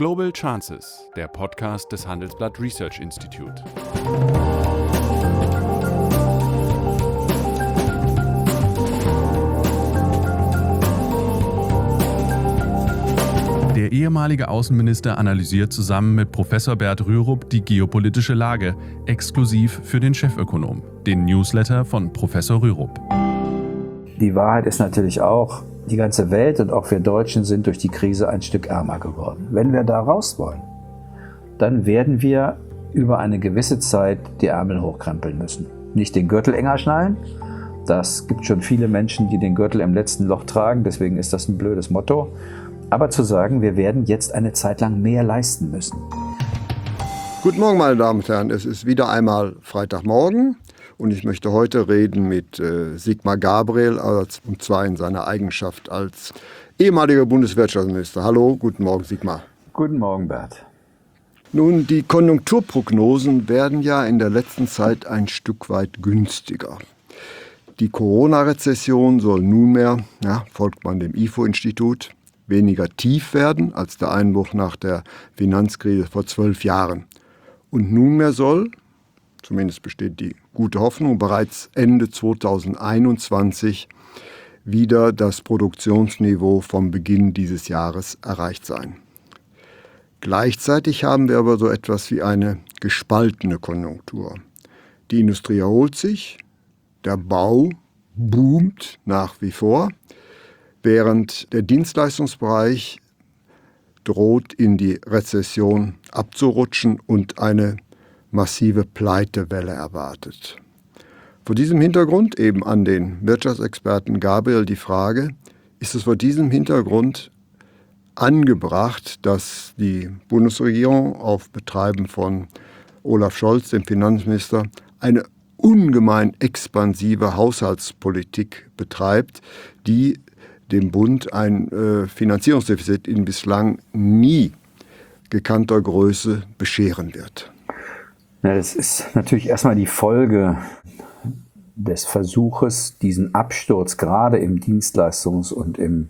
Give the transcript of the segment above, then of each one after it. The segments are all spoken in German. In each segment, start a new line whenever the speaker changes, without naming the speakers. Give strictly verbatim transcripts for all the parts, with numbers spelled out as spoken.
Global Chances, der Podcast des Handelsblatt Research Institute. Der ehemalige Außenminister analysiert zusammen mit Professor Bert Rürup die geopolitische Lage, exklusiv für den Chefökonom, den Newsletter von Professor Rürup.
Die Wahrheit ist natürlich auch, die ganze Welt und auch wir Deutschen sind durch die Krise ein Stück ärmer geworden. Wenn wir da raus wollen, dann werden wir über eine gewisse Zeit die Ärmel hochkrempeln müssen. Nicht den Gürtel enger schnallen. Das gibt schon viele Menschen, die den Gürtel im letzten Loch tragen. Deswegen ist das ein blödes Motto. Aber zu sagen, wir werden jetzt eine Zeit lang mehr leisten müssen.
Guten Morgen, meine Damen und Herren. Es ist wieder einmal Freitagmorgen und ich möchte heute reden mit äh, Sigmar Gabriel, als, und zwar in seiner Eigenschaft als ehemaliger Bundeswirtschaftsminister. Hallo, guten Morgen, Sigmar.
Guten Morgen, Bert.
Nun, die Konjunkturprognosen werden ja in der letzten Zeit ein Stück weit günstiger. Die Corona-Rezession soll nunmehr, ja, folgt man dem I F O-Institut, weniger tief werden als der Einbruch nach der Finanzkrise vor zwölf Jahren. Und nunmehr soll, zumindest besteht die gute Hoffnung, bereits Ende zweitausendeinundzwanzig wieder das Produktionsniveau vom Beginn dieses Jahres erreicht sein. Gleichzeitig haben wir aber so etwas wie eine gespaltene Konjunktur. Die Industrie erholt sich, der Bau boomt nach wie vor, während der Dienstleistungsbereich droht, in die Rezession abzurutschen und eine massive Pleitewelle erwartet. Vor diesem Hintergrund eben an den Wirtschaftsexperten Gabriel die Frage, ist es vor diesem Hintergrund angebracht, dass die Bundesregierung auf Betreiben von Olaf Scholz, dem Finanzminister, eine ungemein expansive Haushaltspolitik betreibt, die dem Bund ein äh, Finanzierungsdefizit in bislang nie gekannter Größe bescheren wird?
Ja, das ist natürlich erstmal die Folge des Versuches, diesen Absturz gerade im Dienstleistungs- und im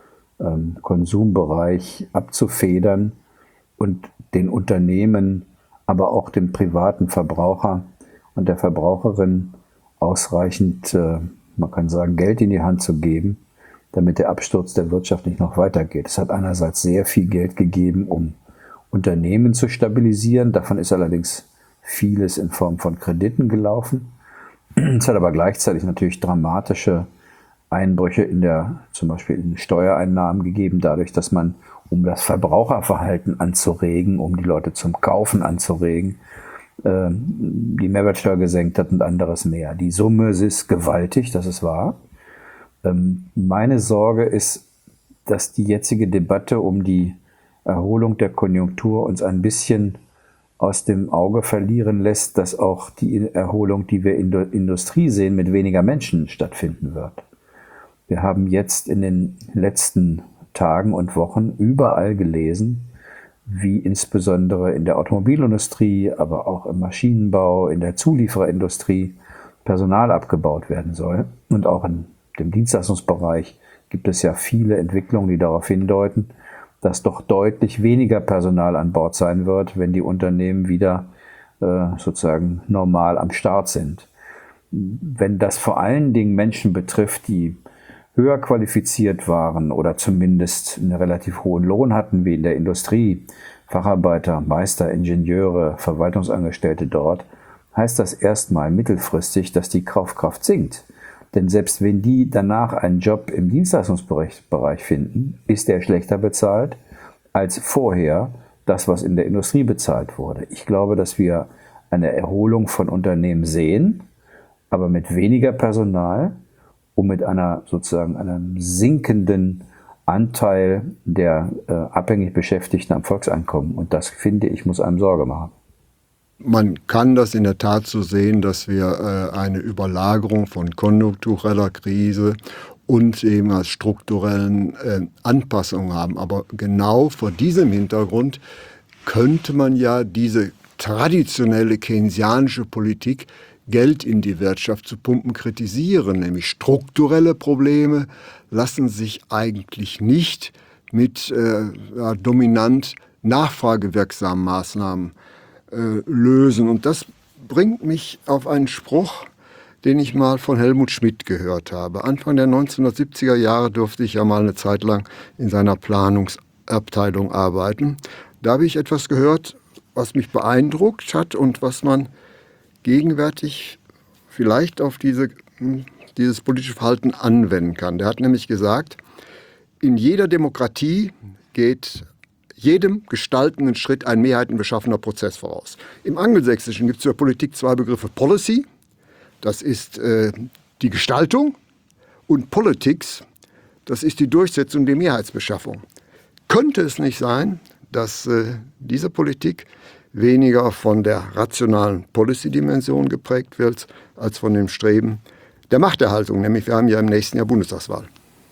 ähm, Konsumbereich abzufedern und den Unternehmen, aber auch dem privaten Verbraucher und der Verbraucherin ausreichend, äh, man kann sagen, Geld in die Hand zu geben, damit der Absturz der Wirtschaft nicht noch weitergeht. Es hat einerseits sehr viel Geld gegeben, um Unternehmen zu stabilisieren. Davon ist allerdings vieles in Form von Krediten gelaufen. Es hat aber gleichzeitig natürlich dramatische Einbrüche in der, zum Beispiel in Steuereinnahmen gegeben, dadurch, dass man, um das Verbraucherverhalten anzuregen, um die Leute zum Kaufen anzuregen, äh, die Mehrwertsteuer gesenkt hat und anderes mehr. Die Summe ist gewaltig, das ist wahr. Ähm, meine Sorge ist, dass die jetzige Debatte um die Erholung der Konjunktur uns ein bisschen aus dem Auge verlieren lässt, dass auch die Erholung, die wir in der Industrie sehen, mit weniger Menschen stattfinden wird. Wir haben jetzt in den letzten Tagen und Wochen überall gelesen, wie insbesondere in der Automobilindustrie, aber auch im Maschinenbau, in der Zuliefererindustrie Personal abgebaut werden soll. Und auch in dem Dienstleistungsbereich gibt es ja viele Entwicklungen, die darauf hindeuten, dass doch deutlich weniger Personal an Bord sein wird, wenn die Unternehmen wieder äh, sozusagen normal am Start sind. Wenn das vor allen Dingen Menschen betrifft, die höher qualifiziert waren oder zumindest einen relativ hohen Lohn hatten, wie in der Industrie, Facharbeiter, Meister, Ingenieure, Verwaltungsangestellte dort, heißt das erstmal mittelfristig, dass die Kaufkraft sinkt. Denn selbst wenn die danach einen Job im Dienstleistungsbereich finden, ist der schlechter bezahlt als vorher das, was in der Industrie bezahlt wurde. Ich glaube, dass wir eine Erholung von Unternehmen sehen, aber mit weniger Personal und mit einer sozusagen einem sinkenden Anteil der äh, abhängig Beschäftigten am Volkseinkommen. Und das, finde ich, muss einem Sorge machen.
Man kann das in der Tat so sehen, dass wir äh, eine Überlagerung von konjunktureller Krise und eben als strukturellen äh, Anpassungen haben. Aber genau vor diesem Hintergrund könnte man ja diese traditionelle keynesianische Politik, Geld in die Wirtschaft zu pumpen, kritisieren. Nämlich strukturelle Probleme lassen sich eigentlich nicht mit äh, ja, dominant nachfragewirksamen Maßnahmen äh, lösen. Und das bringt mich auf einen Spruch, den ich mal von Helmut Schmidt gehört habe. Anfang der neunzehnhundertsiebziger Jahre durfte ich ja mal eine Zeit lang in seiner Planungsabteilung arbeiten. Da habe ich etwas gehört, was mich beeindruckt hat und was man gegenwärtig vielleicht auf diese, dieses politische Verhalten anwenden kann. Der hat nämlich gesagt, in jeder Demokratie geht jedem gestaltenden Schritt ein mehrheitenbeschaffender Prozess voraus. Im Angelsächsischen gibt es zur Politik zwei Begriffe: Policy, das ist äh, die Gestaltung, und Politics, das ist die Durchsetzung der Mehrheitsbeschaffung. Könnte es nicht sein, dass äh, diese Politik weniger von der rationalen Policy-Dimension geprägt wird, als von dem Streben der Machterhaltung? Nämlich, wir haben ja im nächsten Jahr Bundestagswahl.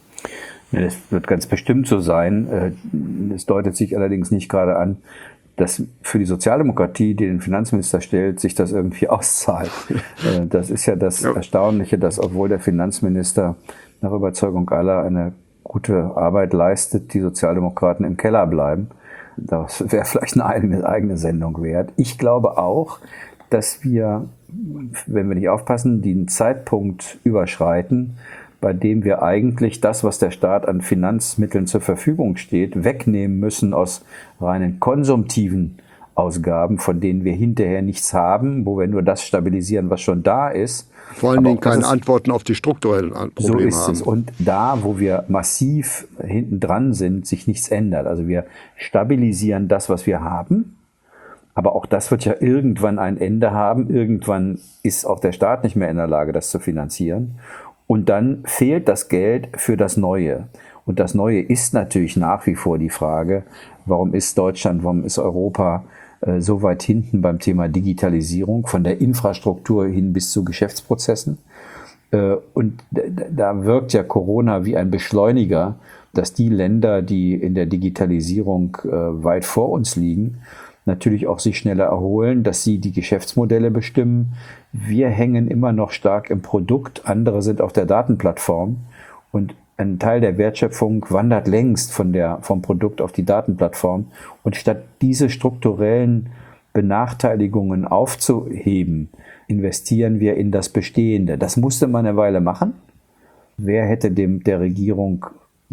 Ja, das wird ganz bestimmt so sein. Es deutet sich allerdings nicht gerade an, dass für die Sozialdemokratie, die den Finanzminister stellt, sich das irgendwie auszahlt. Das ist ja das ja. Erstaunliche, dass obwohl der Finanzminister nach Überzeugung aller eine gute Arbeit leistet, die Sozialdemokraten im Keller bleiben. Das wäre vielleicht eine eigene, eigene Sendung wert. Ich glaube auch, dass wir, wenn wir nicht aufpassen, den Zeitpunkt überschreiten, bei dem wir eigentlich das, was der Staat an Finanzmitteln zur Verfügung steht, wegnehmen müssen aus reinen konsumtiven Ausgaben, von denen wir hinterher nichts haben, wo wir nur das stabilisieren, was schon da ist.
Vor allen Dingen keine Antworten auf die strukturellen Probleme haben.
So ist es. Und da, wo wir massiv hinten dran sind, sich nichts ändert. Also wir stabilisieren das, was wir haben. Aber auch das wird ja irgendwann ein Ende haben. Irgendwann ist auch der Staat nicht mehr in der Lage, das zu finanzieren. Und dann fehlt das Geld für das Neue. Und das Neue ist natürlich nach wie vor die Frage, warum ist Deutschland, warum ist Europa äh, so weit hinten beim Thema Digitalisierung, von der Infrastruktur hin bis zu Geschäftsprozessen. Äh, und da wirkt ja Corona wie ein Beschleuniger, dass die Länder, die in der Digitalisierung äh, weit vor uns liegen, natürlich auch sich schneller erholen, dass sie die Geschäftsmodelle bestimmen. Wir hängen immer noch stark im Produkt, andere sind auf der Datenplattform und ein Teil der Wertschöpfung wandert längst von der, vom Produkt auf die Datenplattform. Und statt diese strukturellen Benachteiligungen aufzuheben, investieren wir in das Bestehende. Das musste man eine Weile machen. Wer hätte dem der Regierung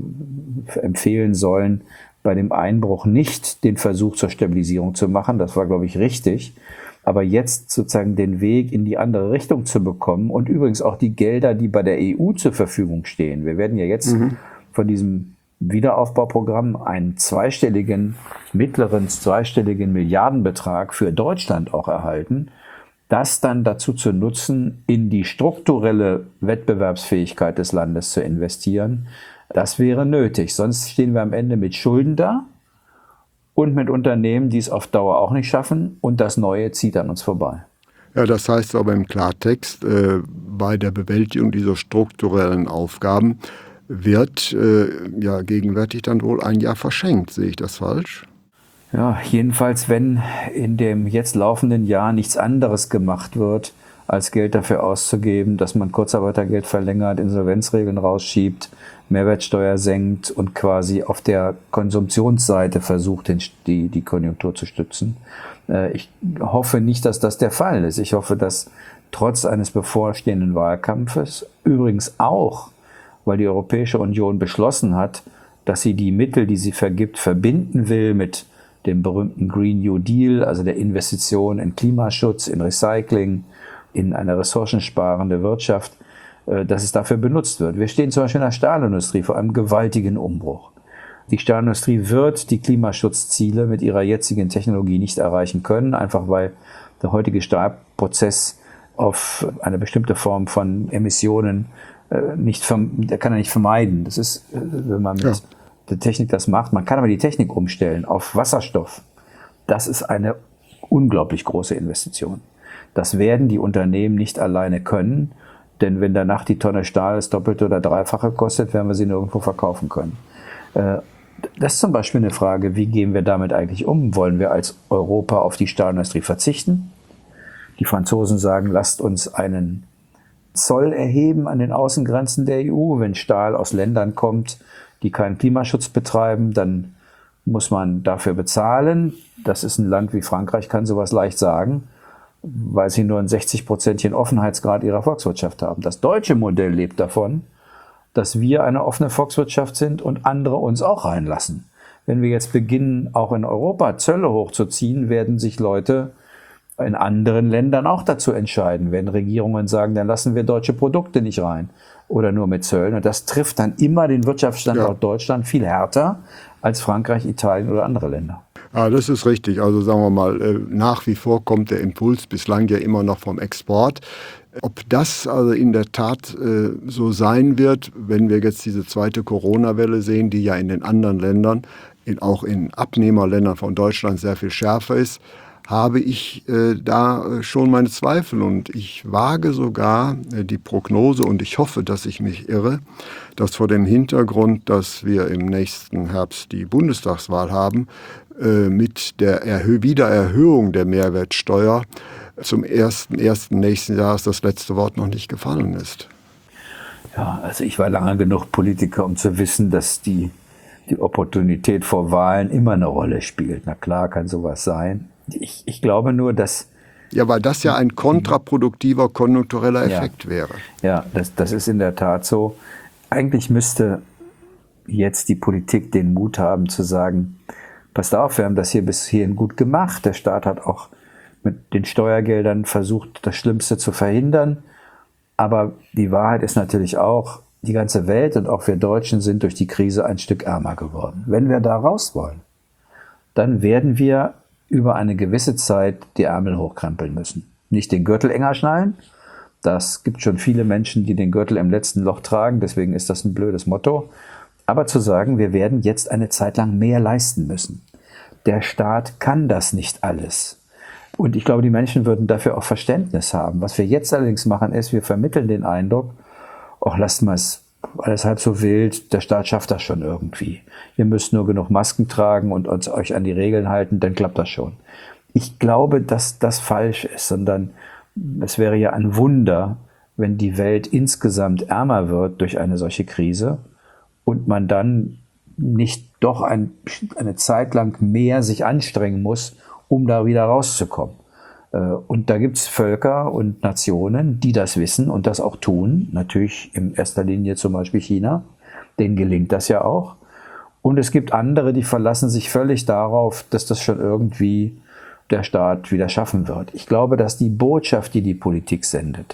empfehlen sollen, bei dem Einbruch nicht den Versuch zur Stabilisierung zu machen? Das war, glaube ich, richtig. Aber jetzt sozusagen den Weg in die andere Richtung zu bekommen und übrigens auch die Gelder, die bei der E U zur Verfügung stehen. Wir werden ja jetzt mhm. von diesem Wiederaufbauprogramm einen zweistelligen, mittleren zweistelligen Milliardenbetrag für Deutschland auch erhalten, das dann dazu zu nutzen, in die strukturelle Wettbewerbsfähigkeit des Landes zu investieren. Das wäre nötig. Sonst stehen wir am Ende mit Schulden da und mit Unternehmen, die es auf Dauer auch nicht schaffen. Und das Neue zieht an uns vorbei.
Ja, das heißt aber im Klartext, äh, bei der Bewältigung dieser strukturellen Aufgaben wird äh, ja gegenwärtig dann wohl ein Jahr verschenkt. Sehe ich das falsch?
Ja, jedenfalls, wenn in dem jetzt laufenden Jahr nichts anderes gemacht wird, als Geld dafür auszugeben, dass man Kurzarbeitergeld verlängert, Insolvenzregeln rausschiebt, Mehrwertsteuer senkt und quasi auf der Konsumptionsseite versucht, die, die Konjunktur zu stützen. Ich hoffe nicht, dass das der Fall ist. Ich hoffe, dass trotz eines bevorstehenden Wahlkampfes, übrigens auch, weil die Europäische Union beschlossen hat, dass sie die Mittel, die sie vergibt, verbinden will mit dem berühmten Green New Deal, also der Investition in Klimaschutz, in Recycling, in eine ressourcensparende Wirtschaft, dass es dafür benutzt wird. Wir stehen zum Beispiel in der Stahlindustrie vor einem gewaltigen Umbruch. Die Stahlindustrie wird die Klimaschutzziele mit ihrer jetzigen Technologie nicht erreichen können, einfach weil der heutige Stahlprozess auf eine bestimmte Form von Emissionen nicht, der kann er nicht vermeiden. Das ist, wenn man mit ja. der Technik das macht, man kann aber die Technik umstellen auf Wasserstoff. Das ist eine unglaublich große Investition. Das werden die Unternehmen nicht alleine können, denn wenn danach die Tonne Stahl das Doppelte oder Dreifache kostet, werden wir sie nirgendwo verkaufen können. Das ist zum Beispiel eine Frage, wie gehen wir damit eigentlich um? Wollen wir als Europa auf die Stahlindustrie verzichten? Die Franzosen sagen, lasst uns einen Zoll erheben an den Außengrenzen der E U. Wenn Stahl aus Ländern kommt, die keinen Klimaschutz betreiben, dann muss man dafür bezahlen. Das ist ein Land wie Frankreich, kann sowas leicht sagen, weil sie nur einen sechzig-prozentigen Offenheitsgrad ihrer Volkswirtschaft haben. Das deutsche Modell lebt davon, dass wir eine offene Volkswirtschaft sind und andere uns auch reinlassen. Wenn wir jetzt beginnen, auch in Europa Zölle hochzuziehen, werden sich Leute in anderen Ländern auch dazu entscheiden, wenn Regierungen sagen, dann lassen wir deutsche Produkte nicht rein oder nur mit Zöllen. Und das trifft dann immer den Wirtschaftsstandort ja. Deutschland viel härter als Frankreich, Italien oder andere Länder.
Ja, das ist richtig. Also sagen wir mal, nach wie vor kommt der Impuls bislang ja immer noch vom Export. Ob das also in der Tat äh, so sein wird, wenn wir jetzt diese zweite Corona-Welle sehen, die ja in den anderen Ländern, in, auch in Abnehmerländern von Deutschland sehr viel schärfer ist, habe ich äh, da schon meine Zweifel. Und ich wage sogar äh, die Prognose, und ich hoffe, dass ich mich irre, dass vor dem Hintergrund, dass wir im nächsten Herbst die Bundestagswahl haben, äh, mit der Erhö- Wiedererhöhung der Mehrwertsteuer zum ersten ersten nächsten Jahres das letzte Wort noch nicht gefallen ist.
Ja, also ich war lange genug Politiker, um zu wissen, dass die, die Opportunität vor Wahlen immer eine Rolle spielt. Na klar, kann sowas sein. Ich, ich glaube nur, dass...
Ja, weil das ja ein kontraproduktiver, konjunktureller Effekt
ja,
wäre.
Ja, das, das ist in der Tat so. Eigentlich müsste jetzt die Politik den Mut haben zu sagen, passt auf, wir haben das hier bis hierhin gut gemacht. Der Staat hat auch mit den Steuergeldern versucht, das Schlimmste zu verhindern. Aber die Wahrheit ist natürlich auch, die ganze Welt und auch wir Deutschen sind durch die Krise ein Stück ärmer geworden. Wenn wir da raus wollen, dann werden wir über eine gewisse Zeit die Ärmel hochkrempeln müssen. Nicht den Gürtel enger schnallen. Das gibt schon viele Menschen, die den Gürtel im letzten Loch tragen. Deswegen ist das ein blödes Motto. Aber zu sagen, wir werden jetzt eine Zeit lang mehr leisten müssen. Der Staat kann das nicht alles. Und ich glaube, die Menschen würden dafür auch Verständnis haben. Was wir jetzt allerdings machen, ist, wir vermitteln den Eindruck, ach, lasst mal es alles halb so wild, der Staat schafft das schon irgendwie. Ihr müsst nur genug Masken tragen und uns, euch an die Regeln halten, dann klappt das schon. Ich glaube, dass das falsch ist, sondern es wäre ja ein Wunder, wenn die Welt insgesamt ärmer wird durch eine solche Krise und man dann nicht doch ein, eine Zeit lang mehr sich anstrengen muss, um da wieder rauszukommen. Und da gibt es Völker und Nationen, die das wissen und das auch tun. Natürlich in erster Linie zum Beispiel China. Denen gelingt das ja auch. Und es gibt andere, die verlassen sich völlig darauf, dass das schon irgendwie der Staat wieder schaffen wird. Ich glaube, dass die Botschaft, die die Politik sendet,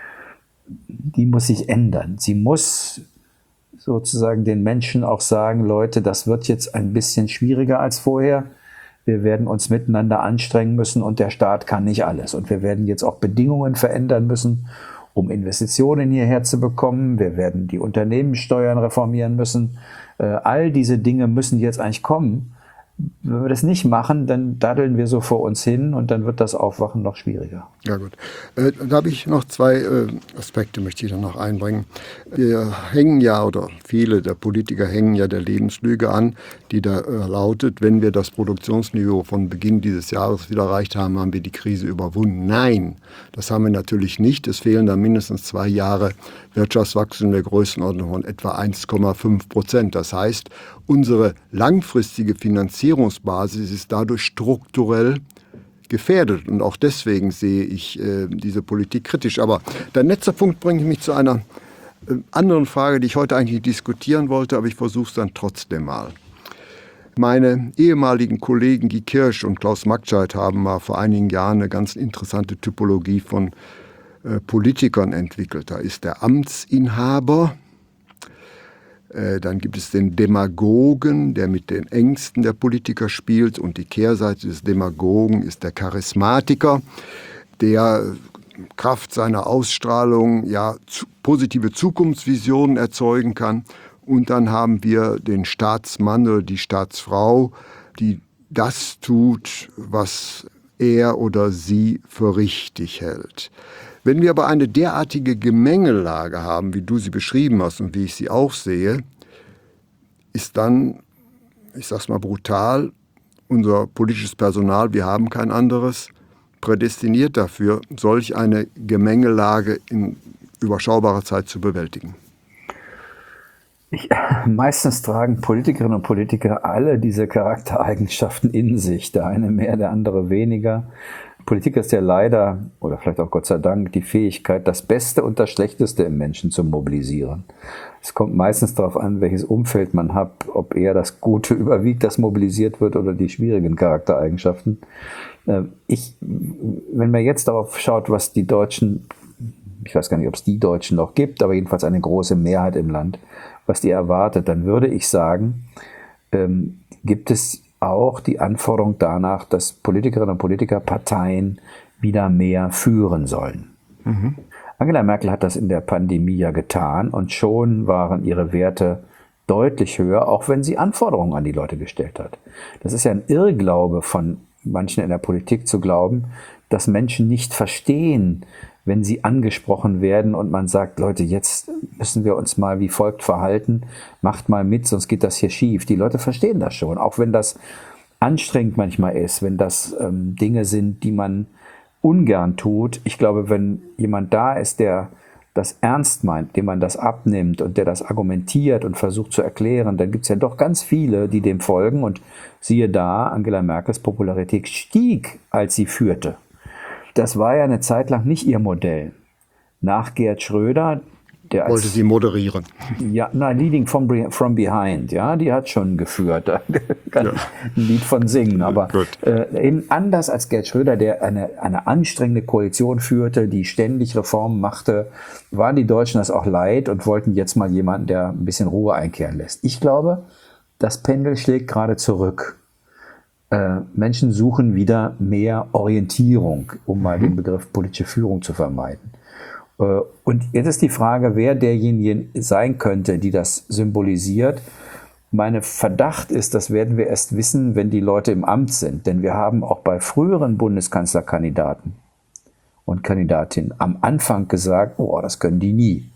die muss sich ändern. Sie muss sozusagen den Menschen auch sagen, Leute, das wird jetzt ein bisschen schwieriger als vorher. Wir werden uns miteinander anstrengen müssen und der Staat kann nicht alles. Und wir werden jetzt auch Bedingungen verändern müssen, um Investitionen hierher zu bekommen. Wir werden die Unternehmenssteuern reformieren müssen. All diese Dinge müssen jetzt eigentlich kommen. Wenn wir das nicht machen, dann daddeln wir so vor uns hin und dann wird das Aufwachen noch schwieriger.
Ja gut. Äh, da habe ich noch zwei äh, Aspekte, möchte ich dann noch einbringen. Wir hängen ja, oder viele der Politiker hängen ja der Lebenslüge an, die da äh, lautet, wenn wir das Produktionsniveau von Beginn dieses Jahres wieder erreicht haben, haben wir die Krise überwunden. Nein, das haben wir natürlich nicht. Es fehlen da mindestens zwei Jahre Wirtschaftswachstum der Größenordnung von etwa eins Komma fünf Prozent. Das heißt, unsere langfristige Finanzierungsbasis ist dadurch strukturell gefährdet. Und auch deswegen sehe ich äh, diese Politik kritisch. Aber der letzte Punkt bringt mich zu einer äh, anderen Frage, die ich heute eigentlich diskutieren wollte, aber ich versuche es dann trotzdem mal. Meine ehemaligen Kollegen Guy Kirsch und Klaus Magscheid haben mal vor einigen Jahren eine ganz interessante Typologie von äh, Politikern entwickelt. Da ist der Amtsinhaber. Dann gibt es den Demagogen, der mit den Ängsten der Politiker spielt. Und die Kehrseite des Demagogen ist der Charismatiker, der Kraft seiner Ausstrahlung ja positive Zukunftsvisionen erzeugen kann. Und dann haben wir den Staatsmann oder die Staatsfrau, die das tut, was er oder sie für richtig hält. Wenn wir aber eine derartige Gemengelage haben, wie du sie beschrieben hast und wie ich sie auch sehe, ist dann, ich sag's mal brutal, unser politisches Personal, wir haben kein anderes, prädestiniert dafür, solch eine Gemengelage in überschaubarer Zeit zu bewältigen.
Ich, meistens tragen Politikerinnen und Politiker alle diese Charaktereigenschaften in sich. Der eine mehr, der andere weniger. Politik ist ja leider, oder vielleicht auch Gott sei Dank, die Fähigkeit, das Beste und das Schlechteste im Menschen zu mobilisieren. Es kommt meistens darauf an, welches Umfeld man hat, ob eher das Gute überwiegt, das mobilisiert wird, oder die schwierigen Charaktereigenschaften. Ich, wenn man jetzt darauf schaut, was die Deutschen, ich weiß gar nicht, ob es die Deutschen noch gibt, aber jedenfalls eine große Mehrheit im Land, was die erwartet, dann würde ich sagen, ähm, gibt es auch die Anforderung danach, dass Politikerinnen und Politiker Parteien wieder mehr führen sollen. Mhm. Angela Merkel hat das in der Pandemie ja getan und schon waren ihre Werte deutlich höher, auch wenn sie Anforderungen an die Leute gestellt hat. Das ist ja ein Irrglaube von manchen in der Politik zu glauben, dass Menschen nicht verstehen, wenn sie angesprochen werden und man sagt, Leute, jetzt müssen wir uns mal wie folgt verhalten, macht mal mit, sonst geht das hier schief. Die Leute verstehen das schon, auch wenn das anstrengend manchmal ist, wenn das ähm, Dinge sind, die man ungern tut. Ich glaube, wenn jemand da ist, der das ernst meint, dem man das abnimmt und der das argumentiert und versucht zu erklären, dann gibt es ja doch ganz viele, die dem folgen. Und siehe da, Angela Merkels Popularität stieg, als sie führte. Das war ja eine Zeit lang nicht ihr Modell. Nach Gerhard Schröder, der als,
wollte sie moderieren.
Ja, na, Leading from, from Behind, ja, die hat schon geführt. Da kann ja. ich ein Lied von singen. Aber äh, eben anders als Gerhard Schröder, der eine, eine anstrengende Koalition führte, die ständig Reformen machte, waren die Deutschen das auch leid und wollten jetzt mal jemanden, der ein bisschen Ruhe einkehren lässt. Ich glaube, das Pendel schlägt gerade zurück. Äh, Menschen suchen wieder mehr Orientierung, um mal den Begriff politische Führung zu vermeiden. Äh, und jetzt ist die Frage, wer derjenige sein könnte, die das symbolisiert. Mein Verdacht ist, das werden wir erst wissen, wenn die Leute im Amt sind. Denn wir haben auch bei früheren Bundeskanzlerkandidaten und Kandidatinnen am Anfang gesagt, oh, das können die nie.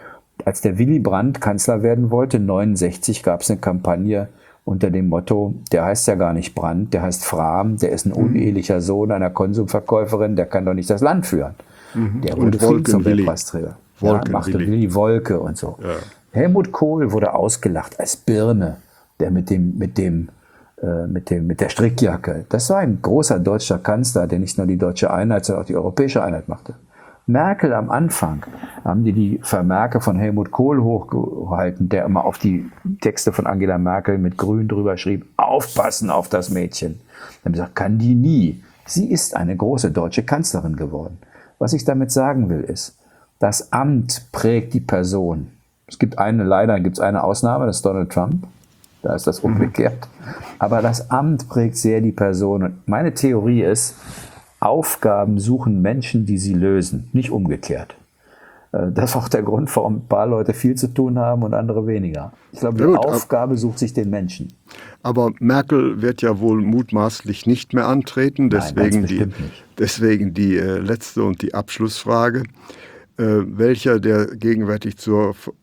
Als der Willy Brandt Kanzler werden wollte, neunundsechzig, gab es eine Kampagne unter dem Motto, der heißt ja gar nicht Brandt, der heißt Frahm, der ist ein unehelicher Sohn einer Konsumverkäuferin, der kann doch nicht das Land führen. Mhm. Der wurde Friedensnobelpreisträger. Ja, machte Willy Wolke und so. Ja. Helmut Kohl wurde ausgelacht als Birne, der mit dem, mit dem, äh, mit dem, mit der Strickjacke. Das war ein großer deutscher Kanzler, der nicht nur die deutsche Einheit, sondern auch die europäische Einheit machte. Merkel am Anfang haben die die Vermerke von Helmut Kohl hochgehalten, der immer auf die Texte von Angela Merkel mit Grün drüber schrieb, aufpassen auf das Mädchen. Dann haben sie gesagt, kann die nie. Sie ist eine große deutsche Kanzlerin geworden. Was ich damit sagen will, ist, das Amt prägt die Person. Es gibt eine, leider gibt es eine Ausnahme, das ist Donald Trump. Da ist das umgekehrt. Aber das Amt prägt sehr die Person. Und meine Theorie ist, Aufgaben suchen Menschen, die sie lösen, nicht umgekehrt. Das ist auch der Grund, warum ein paar Leute viel zu tun haben und andere weniger. Ich glaube, die Gut, Aufgabe sucht sich den Menschen.
Aber Merkel wird ja wohl mutmaßlich nicht mehr antreten. Deswegen, Nein, die, nicht. deswegen die äh, letzte und die Abschlussfrage. Äh, welcher der gegenwärtig zur äh,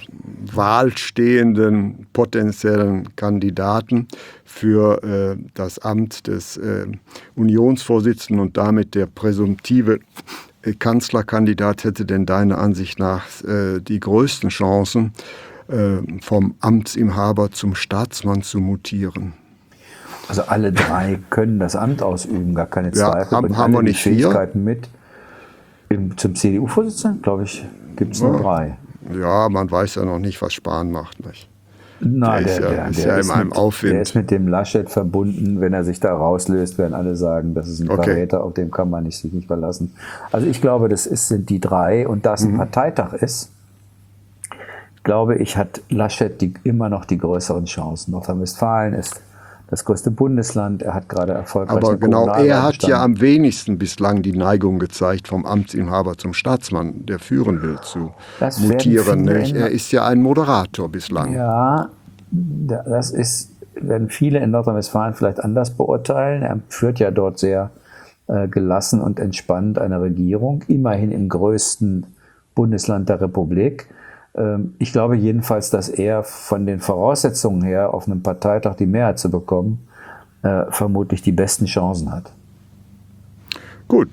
Wahl stehenden potenziellen Kandidaten für äh, das Amt des äh, Unionsvorsitzenden und damit der präsumptive äh, Kanzlerkandidat hätte denn deiner Ansicht nach äh, die größten Chancen, äh, vom Amtsinhaber zum Staatsmann zu mutieren?
Also alle drei können das Amt ausüben, gar keine Zweifel.
Ja, haben, haben wir nicht
Fähigkeiten vier? mit. Im, zum C D U-Vorsitzenden, glaube ich, gibt es nur ja. drei.
Ja, man weiß ja noch nicht, was Spahn macht. Nicht?
Nein,
der, der, der, ist ja, der, ist ja in einem
mit,
Aufwind.
Der ist mit dem Laschet verbunden. Wenn er sich da rauslöst, werden alle sagen, das ist ein okay. Verräter, auf dem kann man nicht, sich nicht verlassen. Also ich glaube, das ist, sind die drei. Und da es ein mhm. Parteitag ist, glaube ich, hat Laschet die, immer noch die größeren Chancen. Nordrhein-Westfalen ist das größte Bundesland, er hat gerade erfolgreich.
Aber genau, er hat ja am wenigsten bislang die Neigung gezeigt, vom Amtsinhaber zum Staatsmann, der führen will, zu das mutieren. Er ist ja ein Moderator bislang.
Ja, das ist, werden viele in Nordrhein-Westfalen vielleicht anders beurteilen. Er führt ja dort sehr äh, gelassen und entspannt eine Regierung, immerhin im größten Bundesland der Republik. Ich glaube jedenfalls, dass er von den Voraussetzungen her, auf einem Parteitag die Mehrheit zu bekommen, äh, vermutlich die besten Chancen hat.
Gut,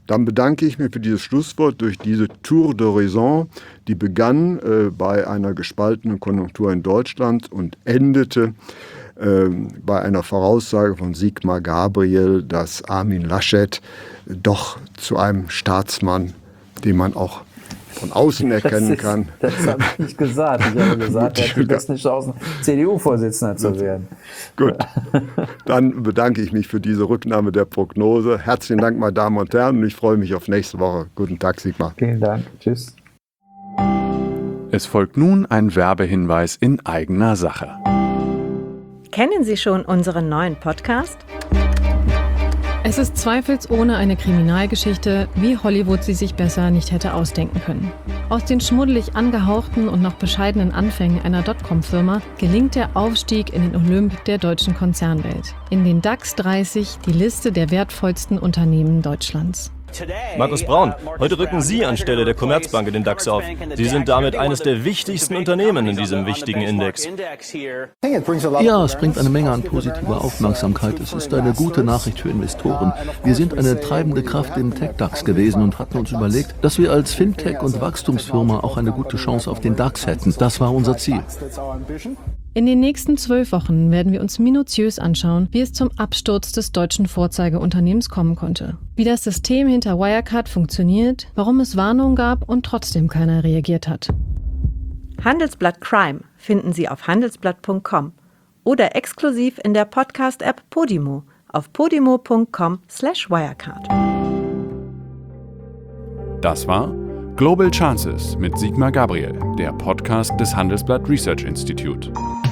Dann bedanke ich mich für dieses Schlusswort durch diese Tour d'Horizon, die begann äh, bei einer gespaltenen Konjunktur in Deutschland und endete äh, bei einer Voraussage von Sigmar Gabriel, dass Armin Laschet doch zu einem Staatsmann, den man auch von außen erkennen
das ist,
kann.
Das habe ich nicht gesagt. Ich habe gesagt, er hat die besten Chancen, C D U-Vorsitzender zu werden.
Gut, dann bedanke ich mich für diese Rücknahme der Prognose. Herzlichen Dank, meine Damen und Herren, und ich freue mich auf nächste Woche. Guten Tag, Sigmar.
Vielen Dank. Tschüss.
Es folgt nun ein Werbehinweis in eigener Sache.
Kennen Sie schon unseren neuen Podcast?
Es ist zweifelsohne eine Kriminalgeschichte, wie Hollywood sie sich besser nicht hätte ausdenken können. Aus den schmuddelig angehauchten und noch bescheidenen Anfängen einer Dotcom-Firma gelingt der Aufstieg in den Olymp der deutschen Konzernwelt. In den DAX dreißig die Liste der wertvollsten Unternehmen Deutschlands.
Markus Braun, heute rücken Sie anstelle der Commerzbank in den DAX auf. Sie sind damit eines der wichtigsten Unternehmen in diesem wichtigen Index.
Ja, es bringt eine Menge an positiver Aufmerksamkeit. Es ist eine gute Nachricht für Investoren. Wir sind eine treibende Kraft im Tech-DAX gewesen und hatten uns überlegt, dass wir als Fintech- und Wachstumsfirma auch eine gute Chance auf den DAX hätten. Das war unser Ziel.
In den nächsten zwölf Wochen werden wir uns minutiös anschauen, wie es zum Absturz des deutschen Vorzeigeunternehmens kommen konnte. Wie das System hinter Wirecard funktioniert, warum es Warnungen gab und trotzdem keiner reagiert hat.
Handelsblatt Crime finden Sie auf handelsblatt punkt com oder exklusiv in der Podcast-App Podimo auf podimo punkt com slash wirecard.
Das war Global Chances mit Sigmar Gabriel, der Podcast des Handelsblatt Research Institute.